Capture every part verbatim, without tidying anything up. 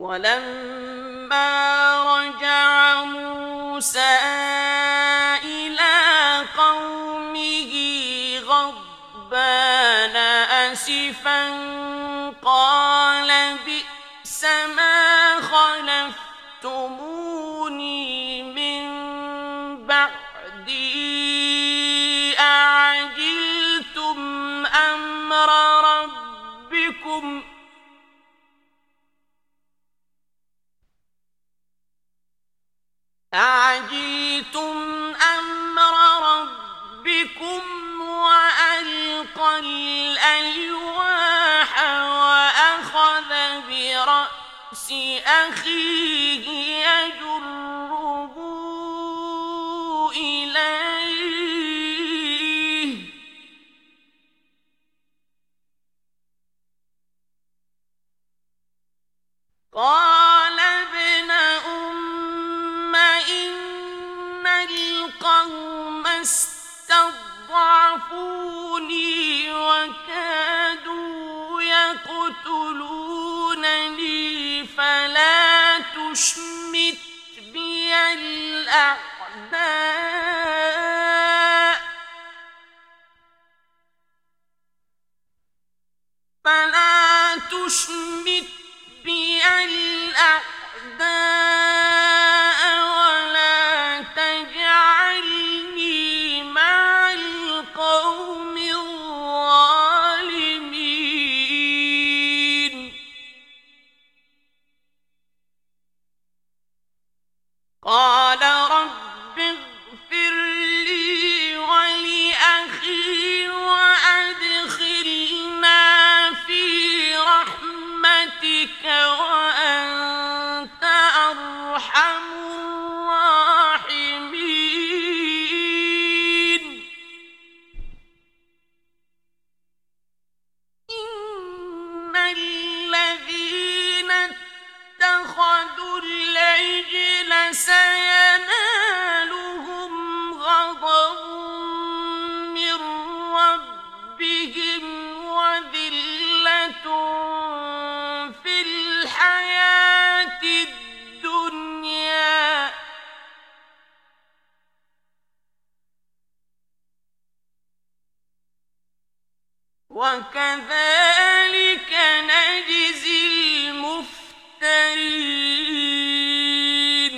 ولما رجع موسى إلى قومه غضبان أسفا قال بئس ما خلفتموني من بعدي أعجلتم أمر ربكم أعجلتم أمر ربكم وألقى الألواح وأخذ برأس أخيه يجره إليه قال ابن أم إن القوم استضعفوني وكادوا يقتلونني فلا تشمت بي الأعداء فلا تشمت بي الأعداء ولا تجعلني مع القوم الظالمين قال رب اغفر لي ولأخي وأدخلنا في رحمتك وأنت أرحم الراحمين إن الذين اتخذوا العجل سينالهم غضب من ربهم وذلة في الحياة الدنيا وكذلك نجزي المفترين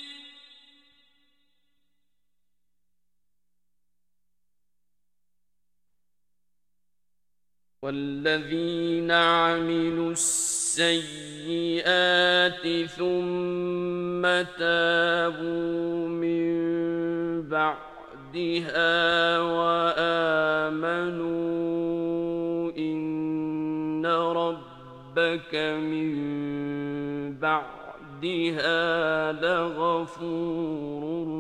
والذين عملوا السيئات ثم تابوا من بعدها وآمنوا إن ربك من بعدها لغفور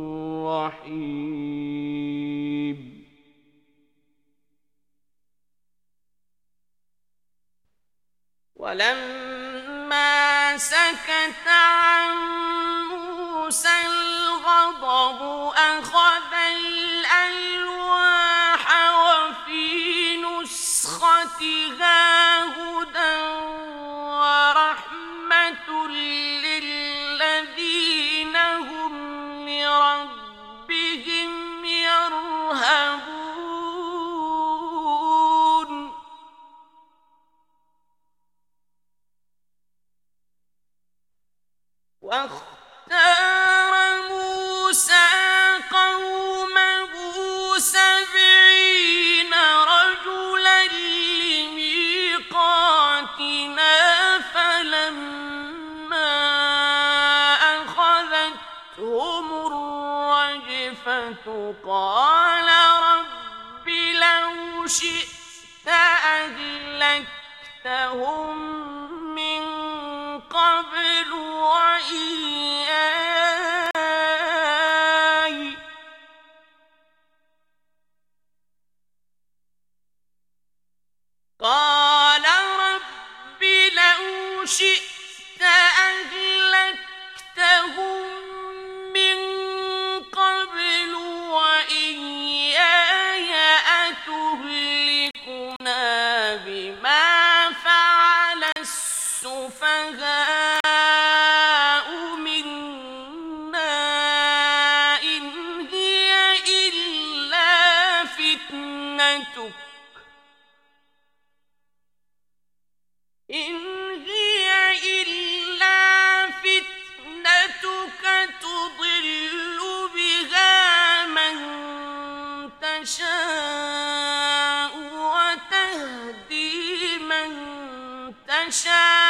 رحيم ولما سكت عن موسى الغضب أخذ الألواح وفي نسختها هدى ورحمة للذين هم لربهم يرهبون واختار موسى قومه سبعين رجلا لميقاتنا فلما أخذتهم الرجفة قال رب لو شئت أهلكتهم من قبل وإياي قال رب لو شئت أهلكتهم من قبل وإياي أتهلكنا بما فعل السفهاء إن هي إلا فتنتك تضل بها من تشاء وتهدي من تشاء